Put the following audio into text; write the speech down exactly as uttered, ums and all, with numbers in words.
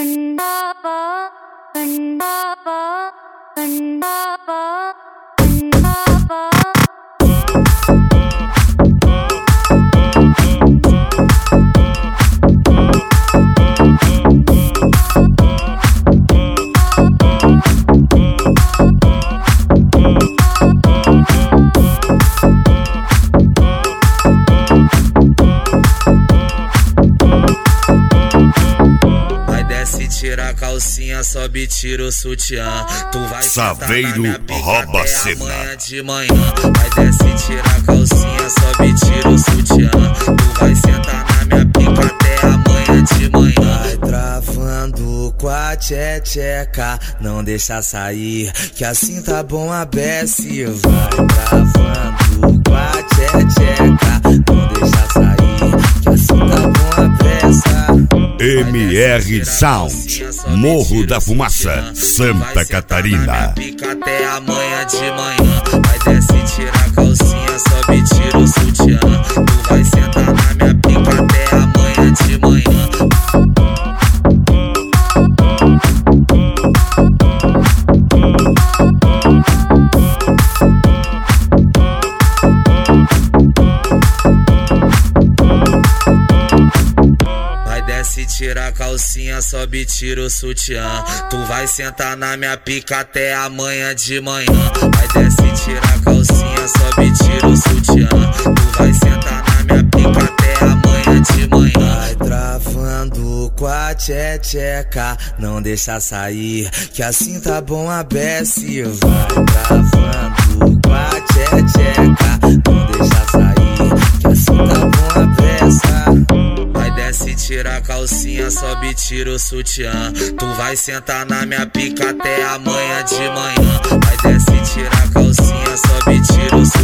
Kandava, Kandava, Kandava, Kandava. Tira a calcinha, sobe, tira o sutiã. Tu vai Saveiro rouba cena. Amanhã de manhã. Vai desce, tira a calcinha, sobe, tira o sutiã. Tu vai sentar na minha pica até amanhã de manhã. Vai travando com a tcheteca, não deixa sair, que assim tá bom a Bessie. Vai travando com a tcheteca, não deixa sair, que assim tá bom a Bessie. M R Sound, Morro da Fumaça, Santa Catarina. Pica até amanhã de manhã. Vai desce, tira a calcinha, sobe, tira o sutiã. Tu vai sentar na minha pica até amanhã de manhã. Se tira a calcinha, sobe, tira o sutiã. Tu vai sentar na minha pica até amanhã de manhã. Vai desce, tira a calcinha, sobe, tira o sutiã. Tu vai sentar na minha pica até amanhã de manhã. Vai travando com a tcheteca, não deixa sair, que assim tá bom a Bessie. Vai travando com a tcheteca, não deixa sair, que assim tá bom a Bessie. Vai desce, tira a calcinha, sobe, tira o sutiã. Tu vai sentar na minha pica até amanhã de manhã. Vai desce, tira a calcinha, sobe, tira o sutiã.